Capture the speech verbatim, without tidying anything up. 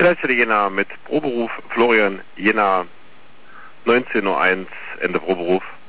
Leitstelle Jena mit Proberuf Florian Jena, neunzehn Uhr eins, Ende Proberuf.